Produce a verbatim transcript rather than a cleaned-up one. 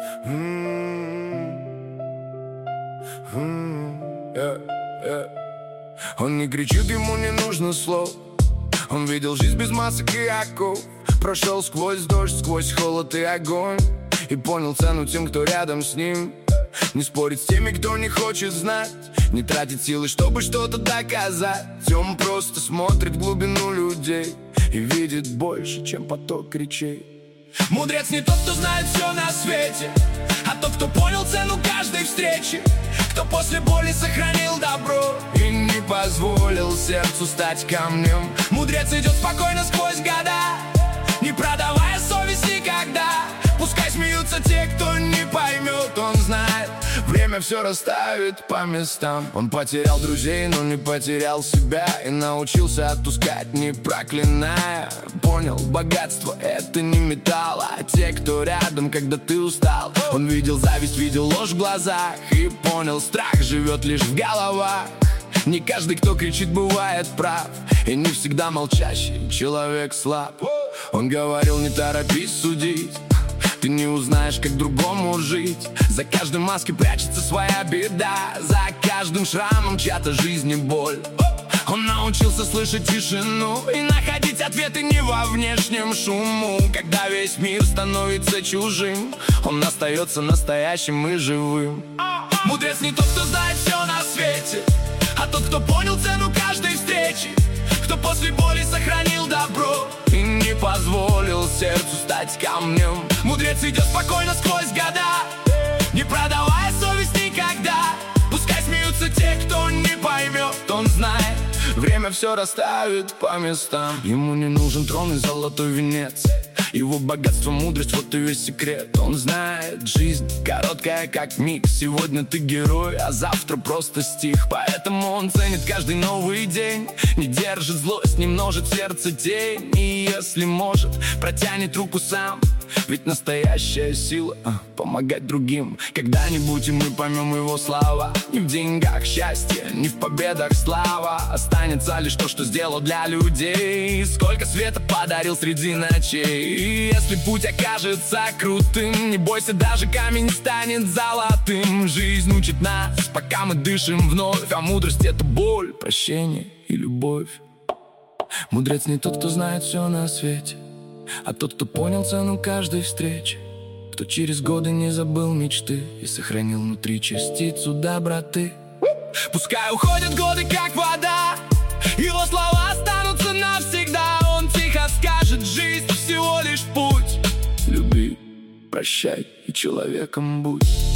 Он не кричит, ему не нужно слов. Он видел жизнь без масок и оков. Прошел сквозь дождь, сквозь холод и огонь, и понял цену тем, кто рядом с ним. Не спорит с теми, кто не хочет знать, не тратит силы, чтобы что-то доказать. Он просто смотрит в глубину людей и видит больше, чем поток речей. Мудрец не тот, кто знает все на свете, а тот, кто понял цену каждой встречи, кто после боли сохранил добро и не позволил сердцу стать камнем. Мудрец идет спокойно сквозь года, не продавая совесть никогда. Пускай смеются те, кто не поймет. Он знает, время все расставит по местам. Он потерял друзей, но не потерял себя, и научился отпускать, не проклиная. Понял, богатство — это не металл, а те, кто рядом, когда ты устал. Он видел зависть, видел ложь в глазах, и понял, страх живет лишь в головах. Не каждый, кто кричит, бывает прав, и не всегда молчащий человек слаб. Он говорил, не торопись судить, ты не узнаешь, как другому жить. За каждой маской прячется своя беда, за каждым шрамом чья-то жизнь и боль. Он научился слышать тишину и находить ответы не во внешнем шуму. Когда весь мир становится чужим, он остается настоящим и живым. Мудрец не тот, кто знает все на свете, а тот, кто понял цену каждой встречи, кто после боли сохранил добро и не позволил сердцу стать камнем. Мудрец идет спокойно сквозь года, не продавая совесть никогда. Пускай смеются те, кто не поймет. Он знает, время все расставит по местам. Ему не нужен трон и золотой венец, его богатство, мудрость, вот и весь секрет. Он знает, жизнь короткая, как миг. Сегодня ты герой, а завтра просто стих. Поэтому он ценит каждый новый день, не держит злость, не множит сердце тень. И если может, протянет руку сам, ведь настоящая сила а, помогать другим. Когда-нибудь и мы поймем его слова. Не в деньгах счастье, не в победах слава, останется лишь то, что сделал для людей. Сколько света подарил среди ночей. И если путь окажется крутым, не бойся, даже камень станет золотым. Жизнь учит нас, пока мы дышим вновь, а мудрость — это боль, прощение и любовь. Мудрец не тот, кто знает все на свете, а тот, кто понял цену каждой встречи, кто через годы не забыл мечты и сохранил внутри частицу доброты. Пускай уходят годы, как вода, его слова останутся навсегда. Он тихо скажет, жизнь всего лишь путь. Люби, прощай и человеком будь.